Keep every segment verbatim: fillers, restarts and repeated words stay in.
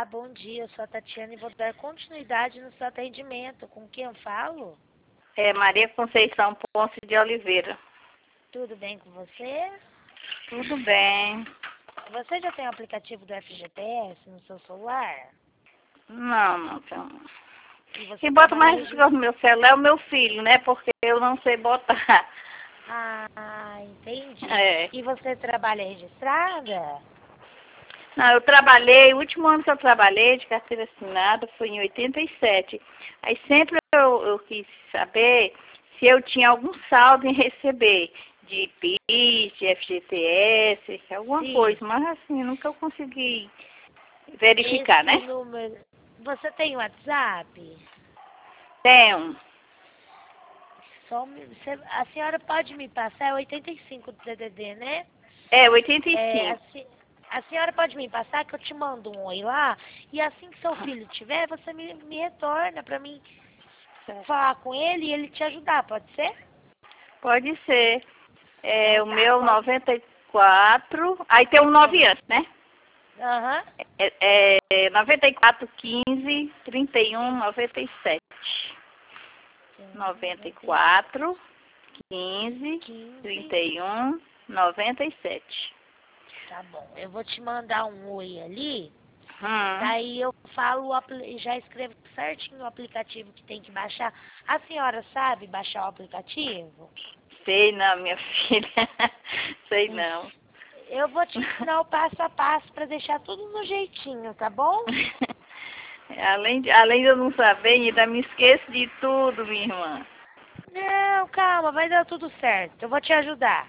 bom dia. Eu sou a Tatiana e vou dar continuidade no seu atendimento. Com quem eu falo? É Maria Conceição Ponce de Oliveira. Tudo bem com você? Tudo bem. Você já tem o aplicativo do F G T S no seu celular? Não, não tenho. E você Quem bota mais trabalha coisas no meu celular é o meu filho, né? Porque eu não sei botar. Ah, entendi. É. E você trabalha registrada? Não, eu trabalhei, o último ano que eu trabalhei de carteira assinada foi em oitenta e sete. Aí sempre eu, eu quis saber se eu tinha algum saldo em receber de PIS, de F G T S, alguma Sim. coisa, mas assim, nunca eu consegui verificar, Esse né? número... Você tem WhatsApp? Tenho. Só me- você- a senhora pode me passar? É oitenta e cinco do D D D, né? É, oitenta e É, a, cinco. se- a senhora pode me passar que eu te mando um oi lá e assim que seu filho tiver, você me, me retorna pra mim falar com ele e ele te ajudar, pode ser? Pode ser. É, Então o tá, meu qual... noventa e quatro. Aí tem um nove anos, né? Aham, É, é noventa e quatro, quinze, trinta e um, noventa e sete. noventa e quatro, quinze, quinze, trinta e um, noventa e sete. tá bom. Eu vou te mandar um oi ali, Hum, daí eu falo, o apli- já escrevo certinho o aplicativo que tem que baixar. A senhora sabe baixar o aplicativo? sei não, minha filha. Sei não. Eu vou te ensinar o passo a passo pra deixar tudo no jeitinho, tá bom? Além de, além de eu não saber, ainda me esqueço de tudo, minha irmã. Não, calma, vai dar tudo certo. Eu vou te ajudar,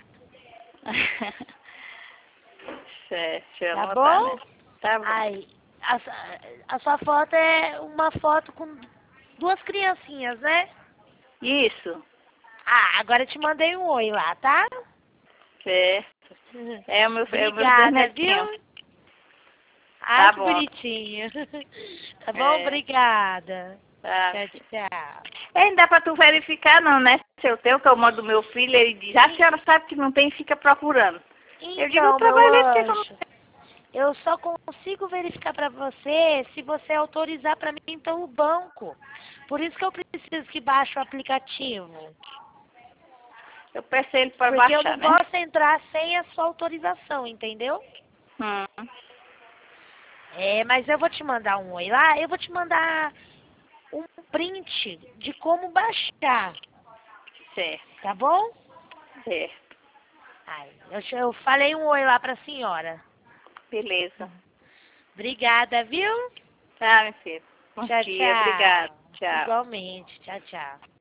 Certo, deixa eu tá anotar, né? bom? Tá bom. Aí, a, su- a sua foto é uma foto com duas criancinhas, né? Isso, Ah, agora eu te mandei um oi lá, tá? certo. É o meu, é o meu dois Obrigada, netinhos. viu? Ai, Tá que bom. bonitinho. Tá bom? É, Obrigada. tá. Tchau, tchau. É, não dá pra tu verificar não, né? Se eu tenho, que eu mando meu filho, ele diz, ah, a E- senhora sabe que não tem e fica procurando. Eu digo, eu Então, meu trabalhei porque eu não... anjo, eu só consigo verificar pra você se você autorizar pra mim pelo banco. Por isso que eu preciso que baixe o aplicativo. Eu peço ele para Porque eu baixar, não né? posso entrar sem a sua autorização, entendeu? Hum, É, mas eu vou te mandar um oi lá, eu vou te mandar um print de como baixar, certo, tá bom? certo. Ai, eu, che- eu falei um oi lá pra senhora. Beleza. Obrigada, viu? Tá, meu filho. Bom Tchau, dia, obrigado. tchau. Tchau. Igualmente. Tchau, tchau.